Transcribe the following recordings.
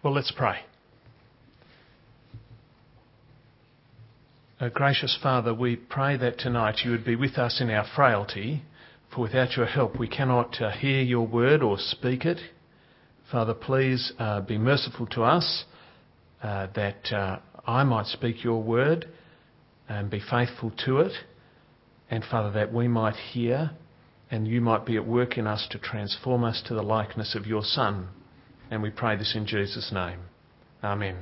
Well, let's pray. Gracious Father, we pray that tonight you would be with us in our frailty, for without your help we cannot hear your word or speak it. Father, please be merciful to us that I might speak your word and be faithful to it, and Father, that we might hear and you might be at work in us to transform us to the likeness of your Son. And we pray this in Jesus' name. Amen.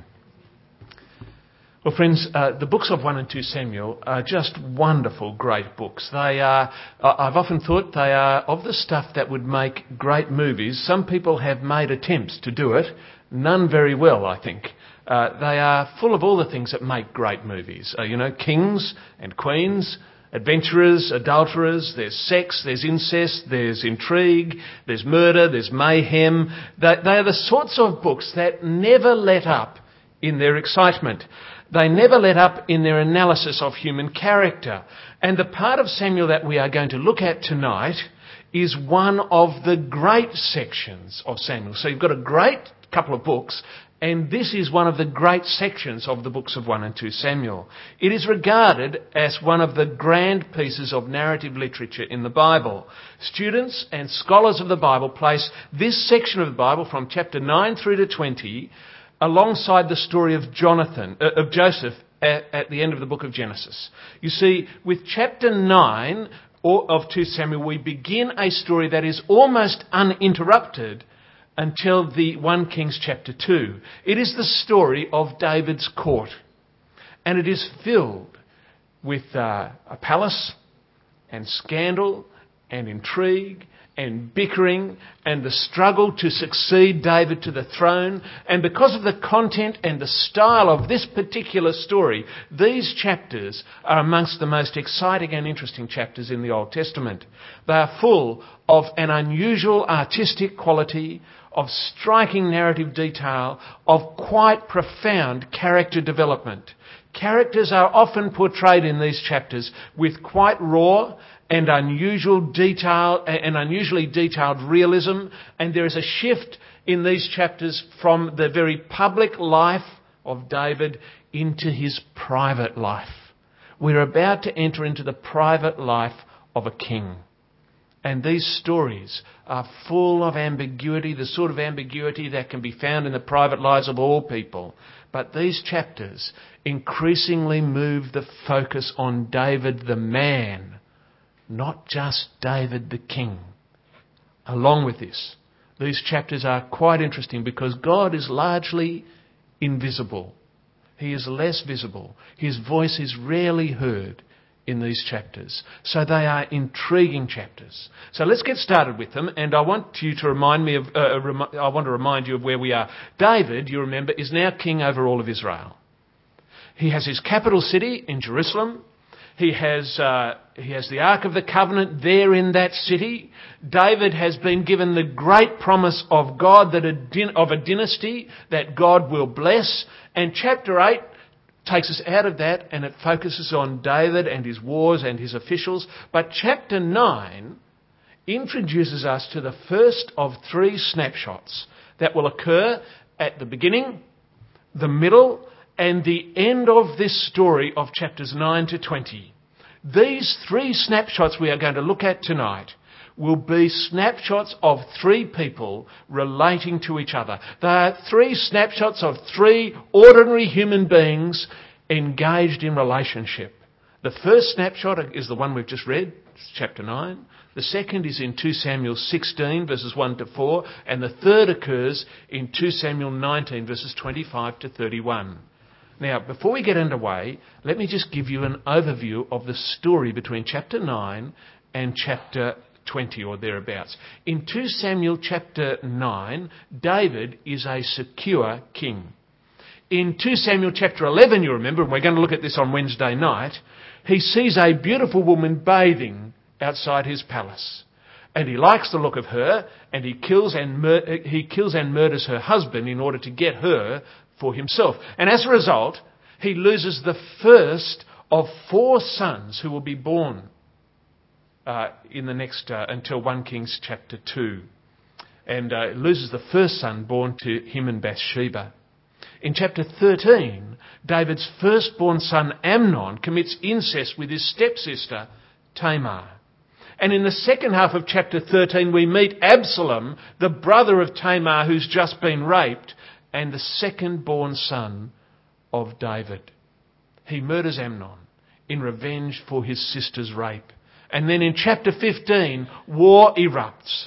Well, friends, the books of 1 and 2 Samuel are just wonderful, great books. They are, I've often thought they are of the stuff that would make great movies. Some people have made attempts to do it, none very well, I think. They are full of all the things that make great movies. Kings and queens, adventurers, adulterers, there's sex, there's incest, there's intrigue, there's murder, there's mayhem. They are the sorts of books that never let up in their excitement. They never let up in their analysis of human character. And the part of Samuel that we are going to look at tonight is one of the great sections of Samuel. So you've got a great couple of books, and this is one of the great sections of the books of 1 and 2 Samuel. It is regarded as one of the grand pieces of narrative literature in the Bible. Students and scholars of the Bible place this section of the Bible from chapter 9 through to 20 alongside the story of Joseph at the end of the book of Genesis. You see, with chapter 9 of 2 Samuel, we begin a story that is almost uninterrupted until the 1 Kings chapter 2. It is the story of David's court. And it is filled with a palace and scandal and intrigue and bickering and the struggle to succeed David to the throne. And because of the content and the style of this particular story, these chapters are amongst the most exciting and interesting chapters in the Old Testament. They are full of an unusual artistic quality, of striking narrative detail, of quite profound character development. Characters are often portrayed in these chapters with quite raw and unusually detailed realism, and there is a shift in these chapters from the very public life of David into his private life. We're about to enter into the private life of a king. And these stories are full of ambiguity, the sort of ambiguity that can be found in the private lives of all people. But these chapters increasingly move the focus on David the man, not just David the king. Along with this, these chapters are quite interesting because God is largely invisible. He is less visible. His voice is rarely heard in these chapters. So they are intriguing chapters. So let's get started with them, and I want to remind you of where we are. David, you remember, is now king over all of Israel. He has his capital city in Jerusalem. He has the Ark of the Covenant there in that city. David has been given the great promise of God of a dynasty that God will bless. And chapter 8 takes us out of that, and it focuses on David and his wars and his officials. But chapter 9 introduces us to the first of 3 snapshots that will occur at the beginning, the middle, and the end of this story of chapters 9 to 20. These 3 snapshots we are going to look at tonight will be snapshots of 3 people relating to each other. They are 3 snapshots of 3 ordinary human beings engaged in relationship. The first snapshot is the one we've just read, chapter 9. The second is in 2 Samuel 16, verses 1 to 4. And the third occurs in 2 Samuel 19, verses 25 to 31. Now, before we get underway, let me just give you an overview of the story between chapter 9 and chapter 20 or thereabouts. In 2 Samuel chapter 9, David is a secure king. In 2 Samuel chapter 11, you remember, and we're going to look at this on Wednesday night, he sees a beautiful woman bathing outside his palace. And he likes the look of her, and he kills and murders her husband in order to get her for himself. And as a result, he loses the first of 4 sons who will be born in the next until 1 Kings chapter 2. and loses the first son born to him and Bathsheba. In chapter 13, David's firstborn son Amnon commits incest with his stepsister Tamar. And in the second half of chapter 13, we meet Absalom, the brother of Tamar, who's just been raped, and the second-born son of David. He murders Amnon in revenge for his sister's rape. And then in chapter 15, war erupts.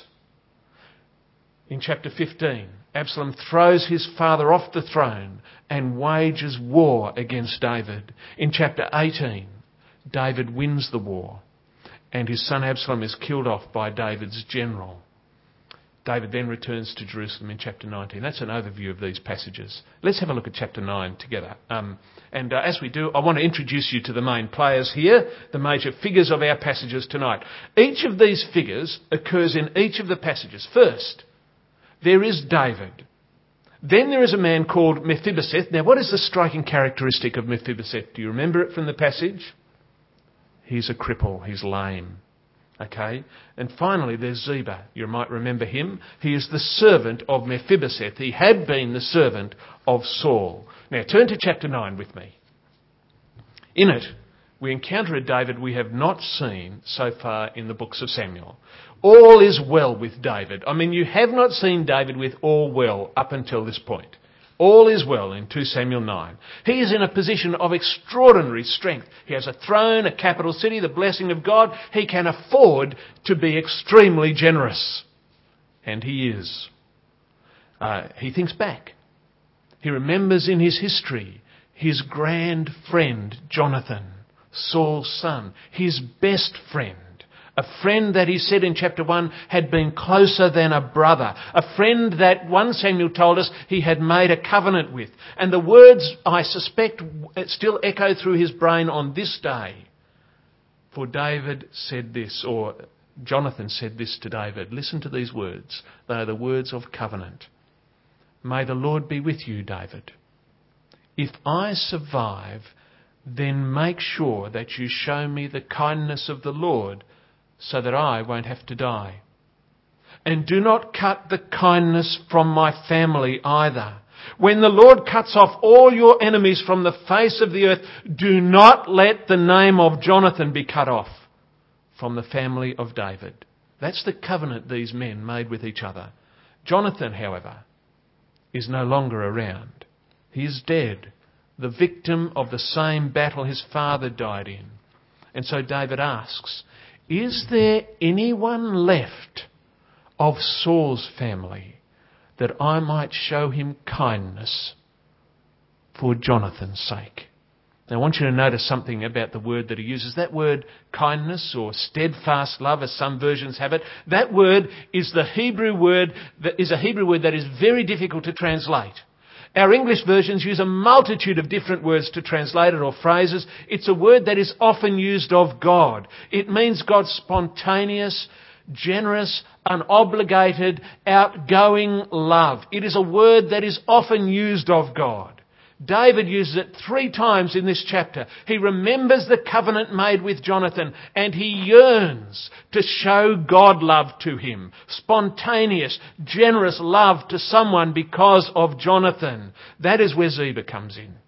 In chapter 15, Absalom throws his father off the throne and wages war against David. In chapter 18, David wins the war, and his son Absalom is killed off by David's general. David then returns to Jerusalem in chapter 19. That's an overview of these passages. Let's have a look at chapter 9 together. As we do, I want to introduce you to the main players here, the major figures of our passages tonight. Each of these figures occurs in each of the passages. First, there is David. Then there is a man called Mephibosheth. Now, what is the striking characteristic of Mephibosheth? Do you remember it from the passage? He's a cripple. He's lame. Okay? And finally, there's Ziba. You might remember him. He is the servant of Mephibosheth. He had been the servant of Saul. Now, turn to chapter 9 with me. In it, we encounter a David we have not seen so far in the books of Samuel. All is well with David. I mean, you have not seen David with all well up until this point. All is well in 2 Samuel 9. He is in a position of extraordinary strength. He has a throne, a capital city, the blessing of God. He can afford to be extremely generous. And he is. He thinks back. He remembers in his history his grand friend Jonathan, Saul's son, his best friend. A friend that he said in chapter 1 had been closer than a brother. A friend that 1 Samuel told us he had made a covenant with. And the words, I suspect, still echo through his brain on this day. For David said this, or Jonathan said this to David. Listen to these words. They are the words of covenant. May the Lord be with you, David. If I survive, then make sure that you show me the kindness of the Lord, so that I won't have to die. And do not cut the kindness from my family either. When the Lord cuts off all your enemies from the face of the earth, do not let the name of Jonathan be cut off from the family of David. That's the covenant these men made with each other. Jonathan, however, is no longer around. He is dead, the victim of the same battle his father died in. And so David asks, is there anyone left of Saul's family that I might show him kindness for Jonathan's sake? Now, I want you to notice something about the word that he uses. That word kindness or steadfast love, as some versions have it, that word is a Hebrew word that is very difficult to translate. Our English versions use a multitude of different words to translate it or phrases. It's a word that is often used of God. It means God's spontaneous, generous, unobligated, outgoing love. It is a word that is often used of God. David uses it 3 times in this chapter. He remembers the covenant made with Jonathan and he yearns to show God love to him. Spontaneous, generous love to someone because of Jonathan. That is where Ziba comes in.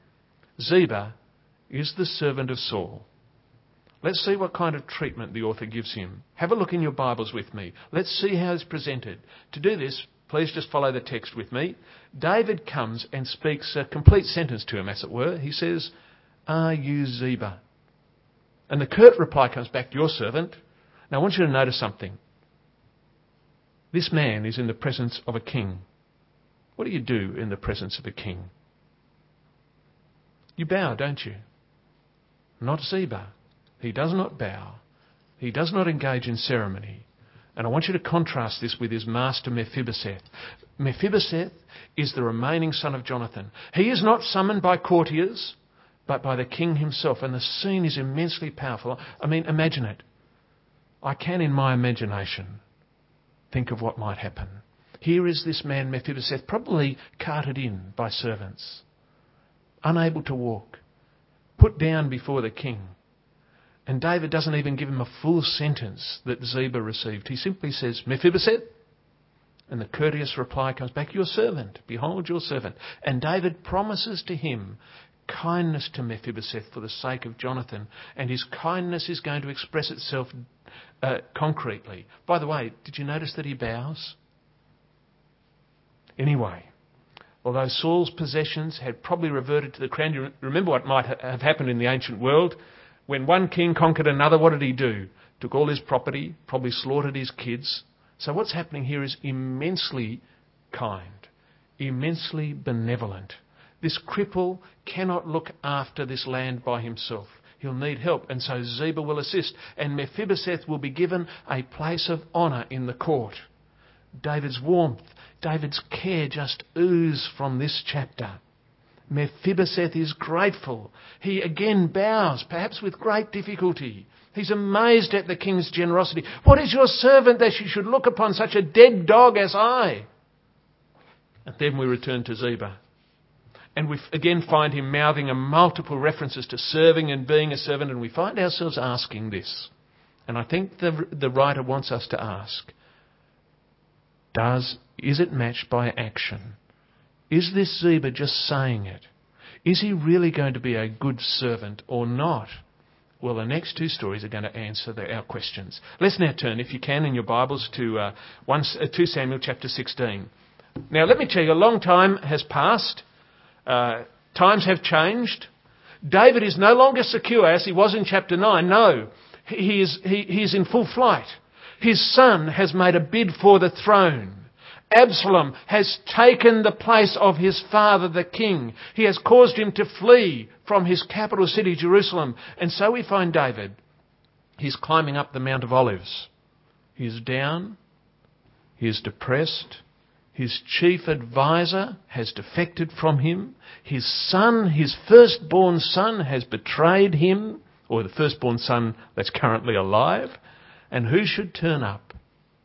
Ziba is the servant of Saul. Let's see what kind of treatment the author gives him. Have a look in your Bibles with me. Let's see how it's presented. To do this, please just follow the text with me. David comes and speaks a complete sentence to him, as it were. He says, are you Ziba? And the curt reply comes back, your servant. Now I want you to notice something. This man is in the presence of a king. What do you do in the presence of a king? You bow, don't you? Not Ziba. He does not bow. He does not engage in ceremony. And I want you to contrast this with his master Mephibosheth. Mephibosheth is the remaining son of Jonathan. He is not summoned by courtiers, but by the king himself. And the scene is immensely powerful. I mean, imagine it. I can, in my imagination, think of what might happen. Here is this man Mephibosheth, probably carted in by servants, unable to walk, put down before the king. And David doesn't even give him a full sentence that Ziba received. He simply says, Mephibosheth. And the courteous reply comes back, your servant, behold your servant. And David promises to him kindness to Mephibosheth for the sake of Jonathan. And his kindness is going to express itself concretely. By the way, did you notice that he bows? Anyway, although Saul's possessions had probably reverted to the crown, you remember what might have happened in the ancient world? When one king conquered another, what did he do? Took all his property, probably slaughtered his kids. So what's happening here is immensely kind, immensely benevolent. This cripple cannot look after this land by himself. He'll need help, and so Ziba will assist, and Mephibosheth will be given a place of honour in the court. David's warmth, David's care just ooze from this chapter. Mephibosheth is grateful. He again bows, perhaps with great difficulty. He's amazed at the king's generosity. What is your servant that you should look upon such a dead dog as I? And then we return to Ziba. And we again find him mouthing a multiple references to serving and being a servant. And we find ourselves asking this. And I think the writer wants us to ask, is it matched by action? Is this Ziba just saying it? Is he really going to be a good servant or not? Well, the next two stories are going to answer our questions. Let's now turn, if you can, in your Bibles to 2 Samuel chapter 16. Now, let me tell you, a long time has passed. Times have changed. David is no longer secure as he was in chapter 9. No, he is in full flight. His son has made a bid for the throne. Absalom has taken the place of his father, the king. He has caused him to flee from his capital city, Jerusalem. And so we find David. He's climbing up the Mount of Olives. He is down. He is depressed. His chief advisor has defected from him. His son, his firstborn son, has betrayed him, or the firstborn son that's currently alive. And who should turn up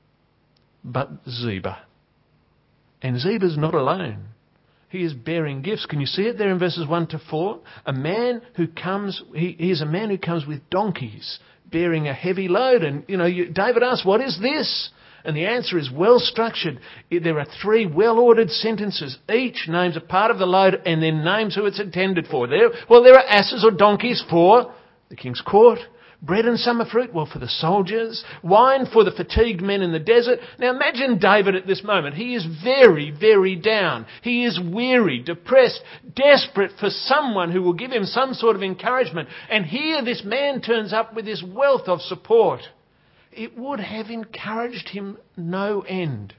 but Ziba? And Ziba's not alone. He is bearing gifts. Can you see it there in verses 1 to 4? A man who comes, he is a man who comes with donkeys, bearing a heavy load. And, David asks, what is this? And the answer is well structured. There are 3 well-ordered sentences. Each names a part of the load and then names who it's intended for. There are asses or donkeys for the king's court. Bread and summer fruit, for the soldiers. Wine for the fatigued men in the desert. Now imagine David at this moment. He is very, very down. He is weary, depressed, desperate for someone who will give him some sort of encouragement. And here this man turns up with this wealth of support. It would have encouraged him no end.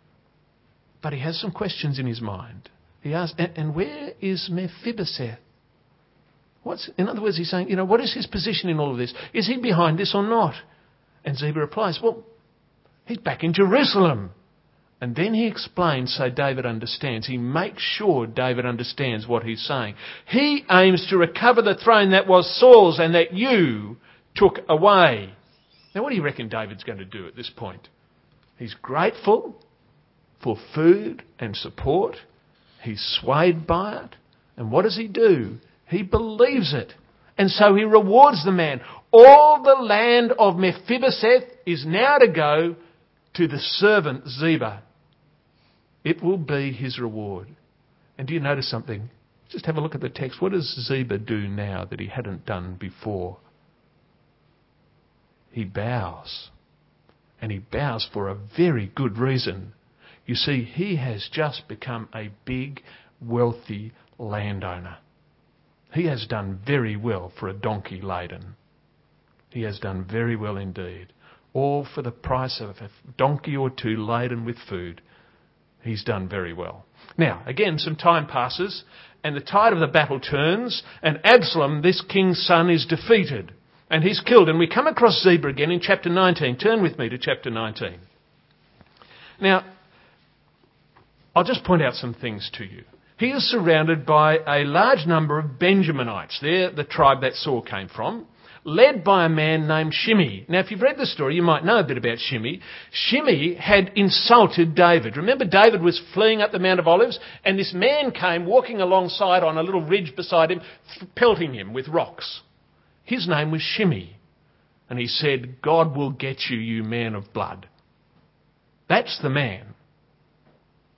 But he has some questions in his mind. He asks, and where is Mephibosheth? In other words, he's saying, what is his position in all of this? Is he behind this or not? And Ziba replies, he's back in Jerusalem. And then he explains so David understands. He makes sure David understands what he's saying. He aims to recover the throne that was Saul's and that you took away. Now, what do you reckon David's going to do at this point? He's grateful for food and support. He's swayed by it. And what does he do? He believes it. And so he rewards the man. All the land of Mephibosheth is now to go to the servant Ziba. It will be his reward. And do you notice something? Just have a look at the text. What does Ziba do now that he hadn't done before? He bows. And he bows for a very good reason. You see, he has just become a big, wealthy landowner. He has done very well for a donkey laden. He has done very well indeed. All for the price of a donkey or 2 laden with food. He's done very well. Now, again, some time passes and the tide of the battle turns and Absalom, this king's son, is defeated and he's killed. And we come across Ziba again in chapter 19. Turn with me to chapter 19. Now, I'll just point out some things to you. He is surrounded by a large number of Benjaminites. They're the tribe that Saul came from, led by a man named Shimei. Now, if you've read the story, you might know a bit about Shimei. Shimei had insulted David. Remember, David was fleeing up the Mount of Olives, and this man came walking alongside on a little ridge beside him, pelting him with rocks. His name was Shimei. And he said, God will get you, you man of blood. That's the man.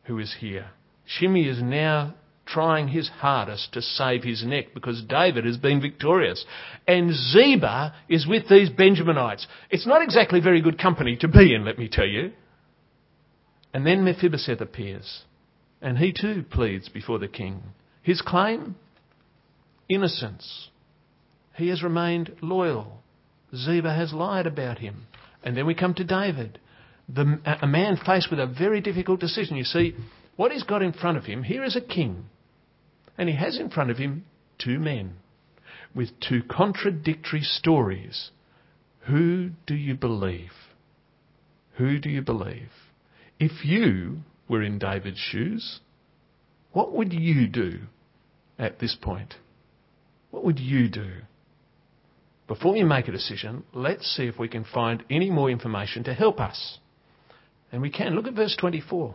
who is here. Shimei is now trying his hardest to save his neck because David has been victorious. And Ziba is with these Benjaminites. It's not exactly very good company to be in, let me tell you. And then Mephibosheth appears, and he too pleads before the king. His claim? Innocence. He has remained loyal. Ziba has lied about him. And then we come to David, a man faced with a very difficult decision. You see, what he's got in front of him, here is a king. And he has in front of him two men with two contradictory stories. Who do you believe? Who do you believe? If you were in David's shoes, what would you do at this point? What would you do? Before you make a decision, let's see if we can find any more information to help us. And we can. Look at verse 24.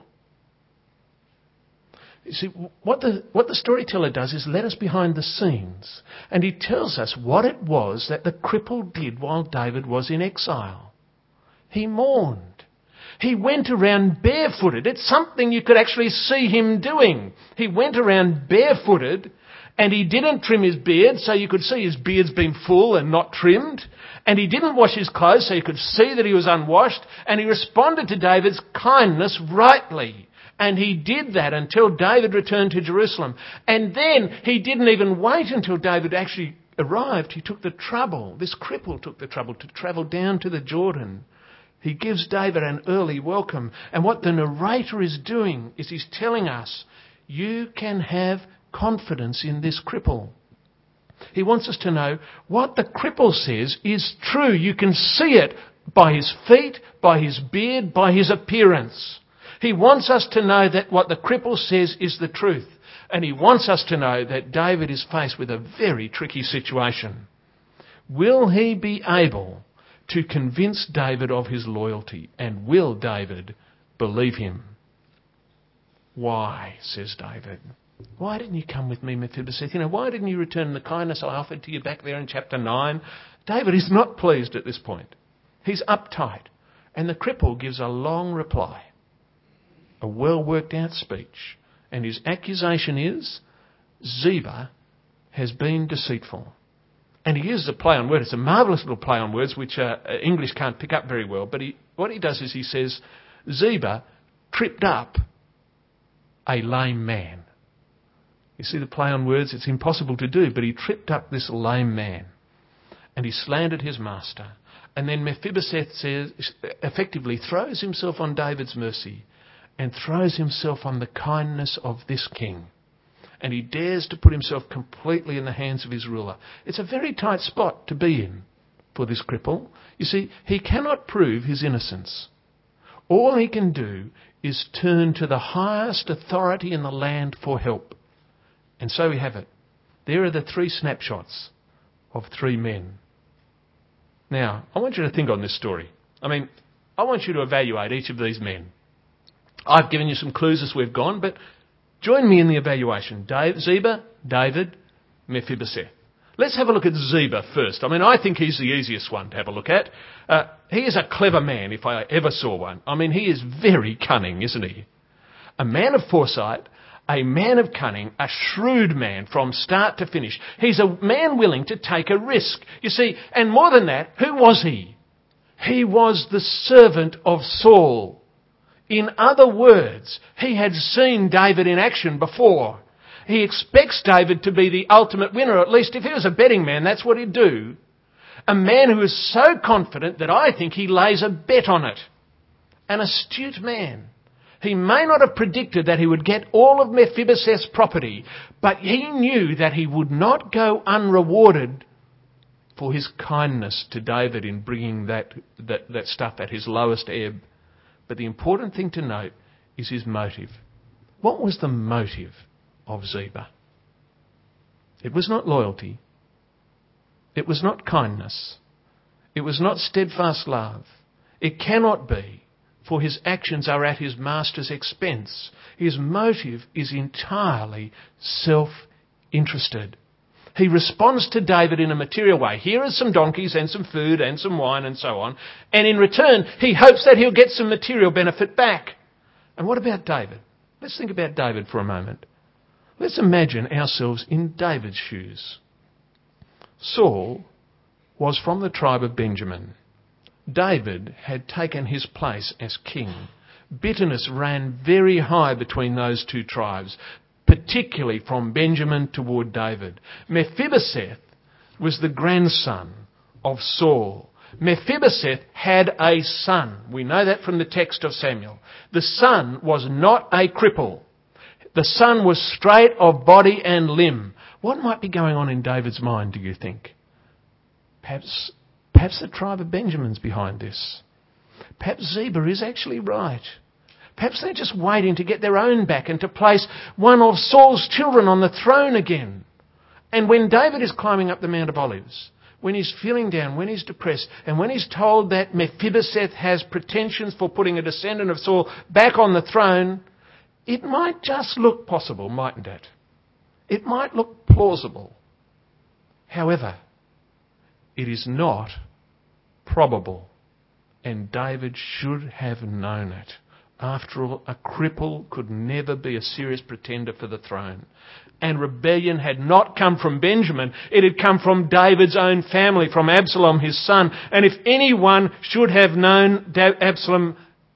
You see, what the storyteller does is let us behind the scenes. And he tells us what it was that the cripple did while David was in exile. He mourned. He went around barefooted. It's something you could actually see him doing. He went around barefooted, and he didn't trim his beard, so you could see his beard's been full and not trimmed. And he didn't wash his clothes, so you could see that he was unwashed. And he responded to David's kindness rightly. And he did that until David returned to Jerusalem. And then he didn't even wait until David actually arrived. He took the trouble, this cripple took the trouble to travel down to the Jordan. He gives David an early welcome. And what the narrator is doing is he's telling us, you can have confidence in this cripple. He wants us to know what the cripple says is true. You can see it by his feet, by his beard, by his appearance. He wants us to know that what the cripple says is the truth. And he wants us to know that David is faced with a very tricky situation. Will he be able to convince David of his loyalty? And will David believe him? Why, says David. Why didn't you come with me, Mephibosheth? Why didn't you return the kindness I offered to you back there in chapter 9? David is not pleased at this point. He's uptight. And the cripple gives a long reply. A well-worked out speech. And his accusation is, Ziba has been deceitful. And he uses a play on words. It's a marvellous little play on words which English can't pick up very well. But what he does is he says, Ziba tripped up a lame man. You see the play on words? It's impossible to do, but he tripped up this lame man. And he slandered his master. And then Mephibosheth effectively throws himself on David's mercy and throws himself on the kindness of this king. And he dares to put himself completely in the hands of his ruler. It's a very tight spot to be in for this cripple. You see, he cannot prove his innocence. All he can do is turn to the highest authority in the land for help. And so we have it. There are the three snapshots of three men. Now, I want you to think on this story. I want you to evaluate each of these men. I've given you some clues as we've gone, but join me in the evaluation. Ziba, David, Mephibosheth. Let's have a look at Ziba first. I think he's the easiest one to have a look at. He is a clever man, if I ever saw one. He is very cunning, isn't he? A man of foresight, a man of cunning, a shrewd man from start to finish. He's a man willing to take a risk. You see, and more than that, who was he? He was the servant of Saul. In other words, he had seen David in action before. He expects David to be the ultimate winner. At least if he was a betting man, that's what he'd do. A man who is so confident that I think he lays a bet on it. An astute man. He may not have predicted that he would get all of Mephibosheth's property, but he knew that he would not go unrewarded for his kindness to David in bringing that stuff at his lowest ebb. But the important thing to note is his motive. What was the motive of Ziba? It was not loyalty. It was not kindness. It was not steadfast love. It cannot be, for his actions are at his master's expense. His motive is entirely self-interested. He responds to David in a material way. Here are some donkeys and some food and some wine and so on. And in return, he hopes that he'll get some material benefit back. And what about David? Let's think about David for a moment. Let's imagine ourselves in David's shoes. Saul was from the tribe of Benjamin. David had taken his place as king. Bitterness ran very high between those two tribes, particularly from Benjamin toward David. Mephibosheth was the grandson of Saul. Mephibosheth had a son. We know that from the text of Samuel. The son was not a cripple. The son was straight of body and limb. What might be going on in David's mind, do you think? Perhaps the tribe of Benjamin's behind this. Perhaps Ziba is actually right. Perhaps they're just waiting to get their own back and to place one of Saul's children on the throne again. And when David is climbing up the Mount of Olives, when he's feeling down, when he's depressed, and when he's told that Mephibosheth has pretensions for putting a descendant of Saul back on the throne, it might just look possible, mightn't it? It might look plausible. However, it is not probable, and David should have known it. After all, a cripple could never be a serious pretender for the throne. And rebellion had not come from Benjamin, it had come from David's own family, from Absalom, his son. And if anyone should have known Absalom,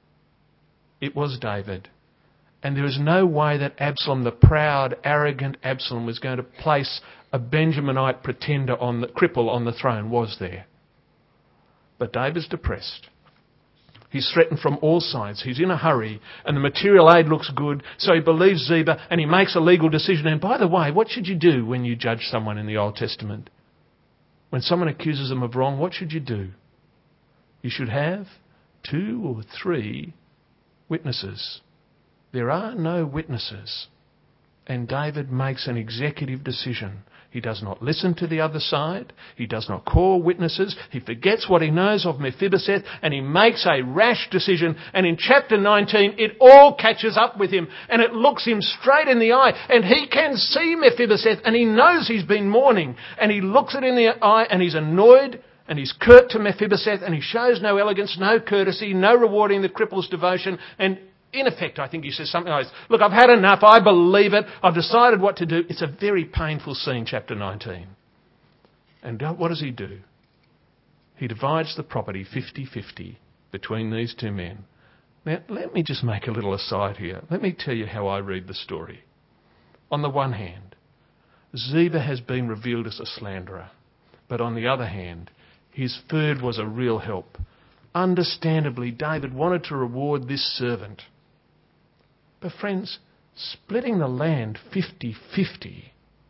it was David. And there is no way that Absalom, the proud, arrogant Absalom, was going to place a Benjaminite pretender cripple on the throne, was there? But David's depressed. He's threatened from all sides. He's in a hurry and the material aid looks good, so he believes Ziba and he makes a legal decision. And by the way, what should you do when you judge someone in the Old Testament? When someone accuses them of wrong, what should you do? You should have 2 or 3 witnesses. There are no witnesses. And David makes an executive decision. He does not listen to the other side. He does not call witnesses. He forgets what he knows of Mephibosheth and he makes a rash decision. And in chapter 19, it all catches up with him and it looks him straight in the eye. And he can see Mephibosheth and he knows he's been mourning. And he looks it in the eye and he's annoyed and he's curt to Mephibosheth and he shows no elegance, no courtesy, no rewarding the cripple's devotion. And in effect, I think he says something like this: look, I've had enough, I believe it, I've decided what to do. It's a very painful scene, chapter 19. And what does he do? He divides the property 50-50 between these two men. Now, let me just make a little aside here. Let me tell you how I read the story. On the one hand, Ziba has been revealed as a slanderer. But on the other hand, his third was a real help. Understandably, David wanted to reward this servant. But friends, splitting the land 50-50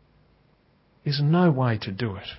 is no way to do it.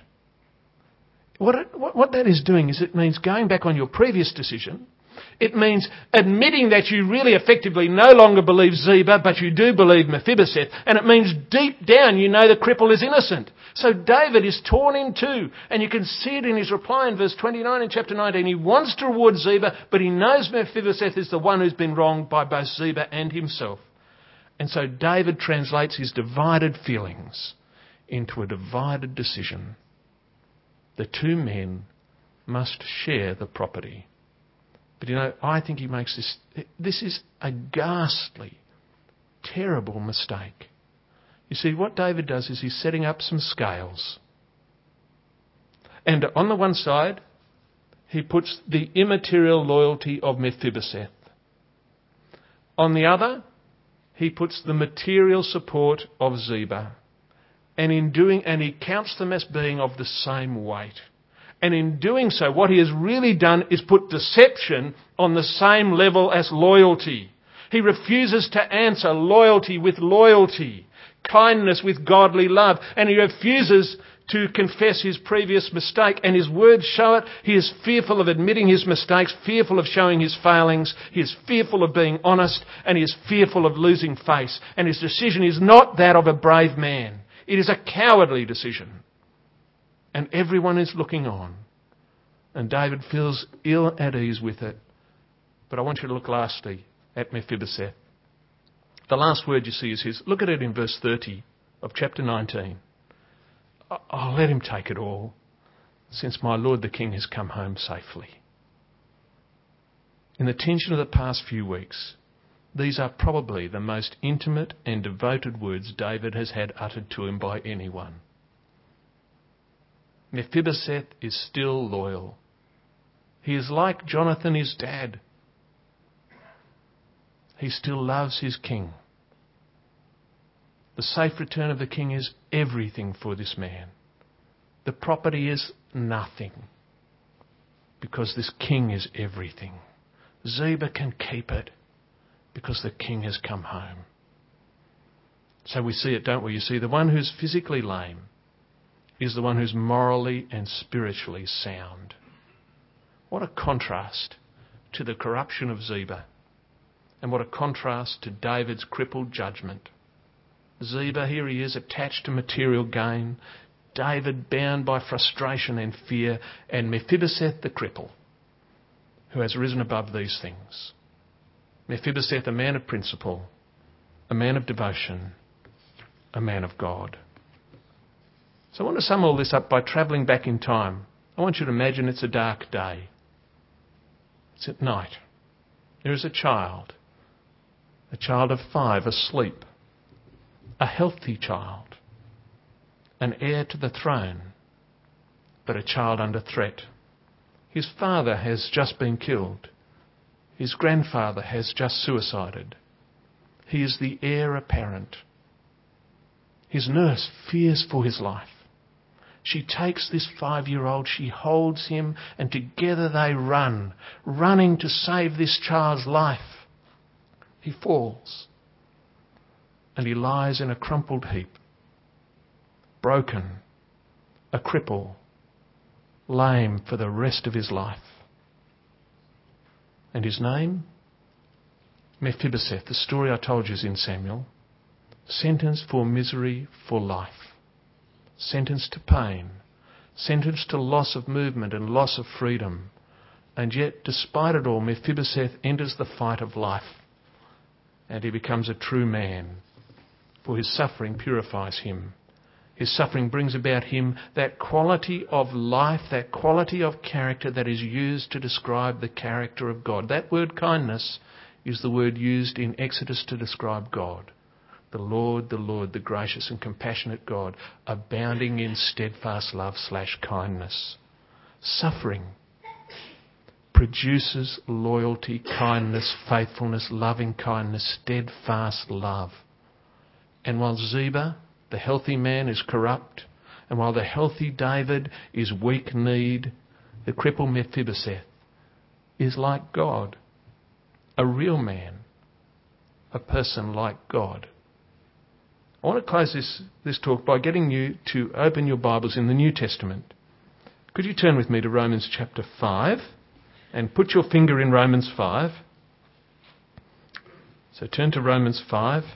What that is doing is it means going back on your previous decision. It means admitting that you really effectively no longer believe Ziba, but you do believe Mephibosheth. And it means deep down you know the cripple is innocent. So David is torn in two. And you can see it in his reply in verse 29 in chapter 19. He wants to reward Ziba, but he knows Mephibosheth is the one who's been wronged by both Ziba and himself. And so David translates his divided feelings into a divided decision. The two men must share the property. But you know, I think he makes this is a ghastly, terrible mistake. You see, what David does is he's setting up some scales. And on the one side, he puts the immaterial loyalty of Mephibosheth. On the other, he puts the material support of Ziba. And he counts them as being of the same weight. And in doing so, what he has really done is put deception on the same level as loyalty. He refuses to answer loyalty with loyalty, kindness with godly love, and he refuses to confess his previous mistake. And his words show it. He is fearful of admitting his mistakes, fearful of showing his failings. He is fearful of being honest, and he is fearful of losing face. And his decision is not that of a brave man. It is a cowardly decision. And everyone is looking on. And David feels ill at ease with it. But I want you to look lastly at Mephibosheth. The last word you see is his. Look at it in verse 30 of chapter 19. I'll let him take it all, since my lord the king has come home safely. In the tension of the past few weeks, these are probably the most intimate and devoted words David has had uttered to him by anyone. Mephibosheth is still loyal. He is like Jonathan, his dad. He still loves his king. The safe return of the king is everything for this man. The property is nothing, because this king is everything. Ziba can keep it because the king has come home. So we see it, don't we? You see, the one who's physically lame is the one who's morally and spiritually sound. What a contrast to the corruption of Ziba, and what a contrast to David's crippled judgment. Ziba, here he is, attached to material gain. David, bound by frustration and fear. And Mephibosheth, the cripple, who has risen above these things. Mephibosheth, a man of principle, a man of devotion, a man of God. So I want to sum all this up by travelling back in time. I want you to imagine it's a dark day. It's at night. There is a child of 5, asleep. A healthy child, an heir to the throne, but a child under threat. His father has just been killed. His grandfather has just suicided. He is the heir apparent. His nurse fears for his life. She takes this 5-year-old, she holds him, and together they run, running to save this child's life. He falls, and he lies in a crumpled heap, broken, a cripple, lame for the rest of his life. And his name? Mephibosheth. The story I told you is in Samuel. Sentenced for misery for life. Sentenced to pain. Sentenced to loss of movement and loss of freedom. And yet, despite it all, Mephibosheth enters the fight of life. And he becomes a true man. For his suffering purifies him. His suffering brings about him that quality of life, that quality of character that is used to describe the character of God. That word kindness is the word used in Exodus to describe God. The Lord, the gracious and compassionate God, abounding in steadfast love / kindness. Suffering produces loyalty, kindness, faithfulness, loving kindness, steadfast love. And while Ziba, the healthy man, is corrupt, and while the healthy David is weak-kneed, the crippled Mephibosheth is like God, a real man, a person like God. I want to close this talk by getting you to open your Bibles in the New Testament. Could you turn with me to Romans chapter 5 and put your finger in Romans 5? So turn to Romans 5.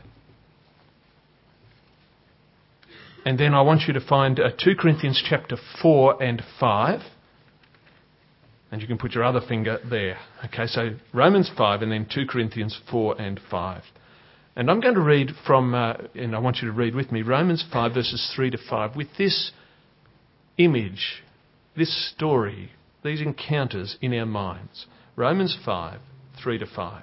And then I want you to find 2 Corinthians chapter 4 and 5. And you can put your other finger there. Okay, so Romans 5 and then 2 Corinthians 4 and 5. And I'm going to read from, and I want you to read with me, Romans 5 verses 3 to 5, with this image, this story, these encounters in our minds. Romans 5, 3 to 5.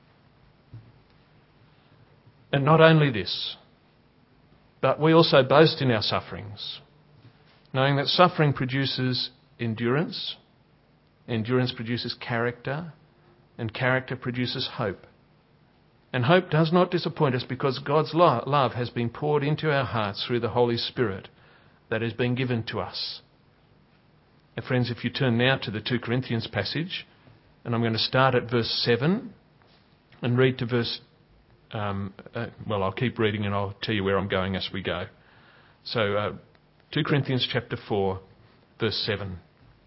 And not only this, but we also boast in our sufferings, knowing that suffering produces endurance, endurance produces character, and character produces hope. And hope does not disappoint us because God's love has been poured into our hearts through the Holy Spirit that has been given to us. And friends, if you turn now to the 2 Corinthians passage, and I'm going to start at verse 7 and read to verse I'll keep reading and I'll tell you where I'm going as we go. So 2 Corinthians chapter 4, verse 7.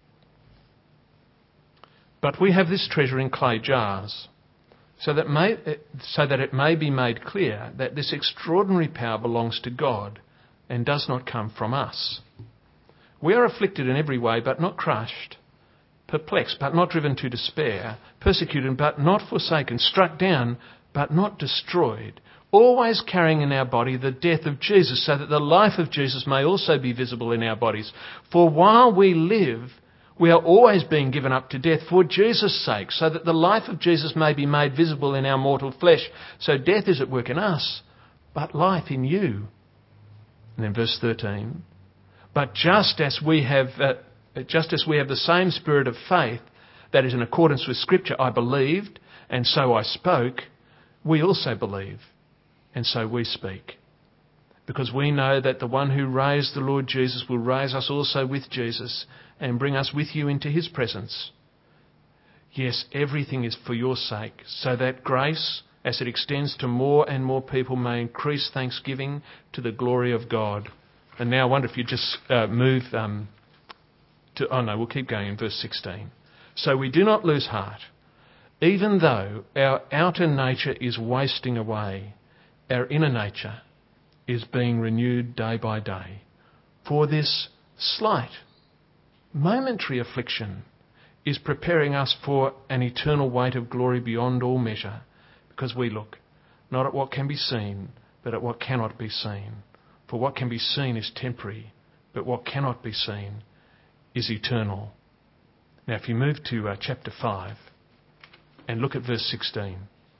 But we have this treasure in clay jars, so that it may be made clear that this extraordinary power belongs to God and does not come from us. We are afflicted in every way, but not crushed, perplexed, but not driven to despair, persecuted, but not forsaken, struck down, but not destroyed, always carrying in our body the death of Jesus, so that the life of Jesus may also be visible in our bodies. For while we live, We are always being given up to death for Jesus' sake, so that the life of Jesus may be made visible in our mortal flesh. So death is at work in us, but life in you. And then verse 13. But just as we have the same spirit of faith that is in accordance with Scripture, I believed, and so I spoke, we also believe, and so we speak. Because we know that the one who raised the Lord Jesus will raise us also with Jesus and bring us with you into his presence. Yes, everything is for your sake, so that grace, as it extends to more and more people, may increase thanksgiving to the glory of God. And now I wonder if you just move we'll keep going in verse 16. So we do not lose heart. Even though our outer nature is wasting away, our inner nature is being renewed day by day. For this slight, momentary affliction is preparing us for an eternal weight of glory beyond all measure, because we look not at what can be seen, but at what cannot be seen. For what can be seen is temporary, but what cannot be seen is eternal. Now if you move to chapter 5 and look at verse 16.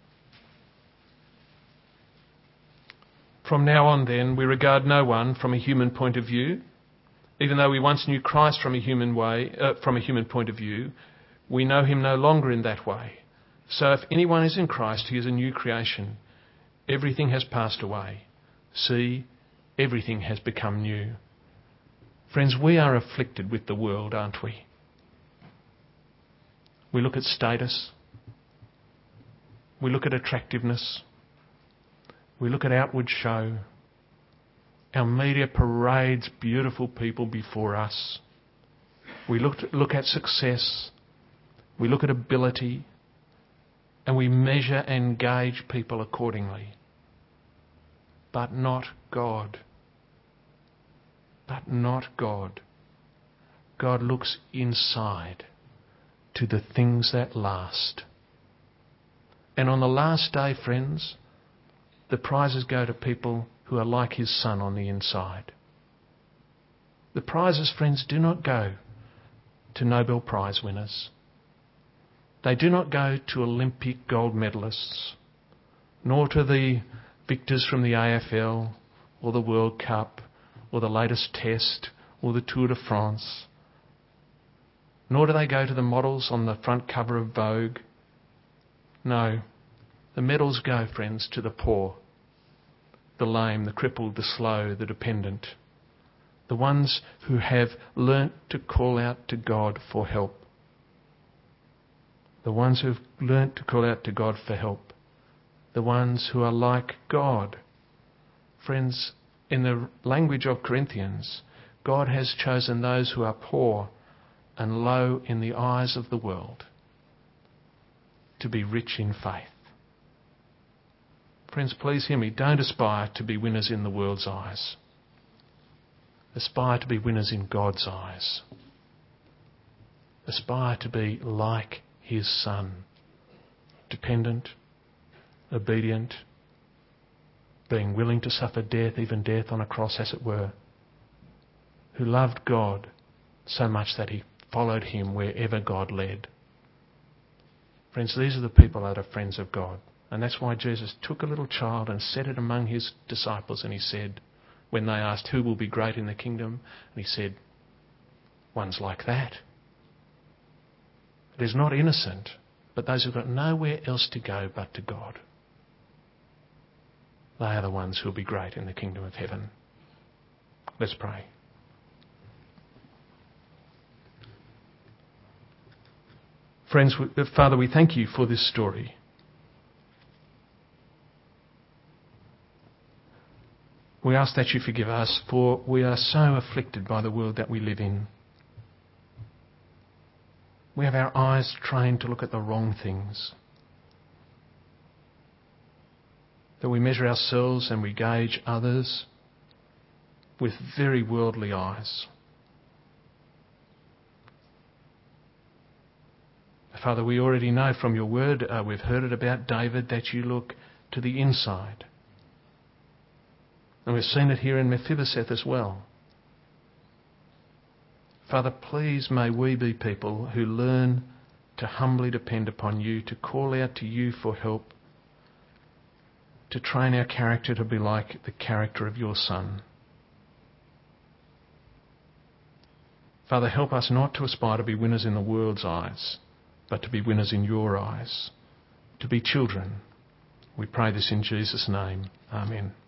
From now on then, we regard no one from a human point of view. Even though we once knew Christ from a human point of view, we know him no longer in that way. So if anyone is in Christ, he is a new creation. Everything has passed away. See, everything has become new. Friends, we are afflicted with the world, aren't we? We look at status. We look at attractiveness. We look at outward show. Our media parades beautiful people before us. We look at success. We look at ability. And we measure and gauge people accordingly. But not God. But not God. God looks inside to the things that last. And on the last day, friends, the prizes go to people who are like his Son on the inside. The prizes, friends, do not go to Nobel Prize winners. They do not go to Olympic gold medalists, nor to the victors from the AFL or the World Cup or the latest test or the Tour de France. Nor do they go to the models on the front cover of Vogue. No, the medals go, friends, to the poor, the lame, the crippled, the slow, the dependent, the ones who have learnt to call out to God for help. The ones who have learnt to call out to God for help. The ones who are like God. Friends, in the language of Corinthians, God has chosen those who are poor and low in the eyes of the world to be rich in faith. Friends, please hear me. Don't aspire to be winners in the world's eyes. Aspire to be winners in God's eyes. Aspire to be like his Son. Dependent, obedient, being willing to suffer death, even death on a cross as it were. Who loved God so much that he followed him wherever God led. Friends, these are the people that are friends of God. And that's why Jesus took a little child and set it among his disciples, and he said, when they asked who will be great in the kingdom, and he said, one's like that. It is not innocent, but those who've got nowhere else to go but to God. They are the ones who will be great in the kingdom of heaven. Let's pray. Friends, Father, we thank you for this story. We ask that you forgive us, for we are so afflicted by the world that we live in. We have our eyes trained to look at the wrong things. That we measure ourselves and we gauge others with very worldly eyes. Father, we already know from your word, we've heard it about David, that you look to the inside. And we've seen it here in Mephibosheth as well. Father, please may we be people who learn to humbly depend upon you, to call out to you for help, to train our character to be like the character of your Son. Father, help us not to aspire to be winners in the world's eyes, but to be winners in your eyes, to be children. We pray this in Jesus' name. Amen.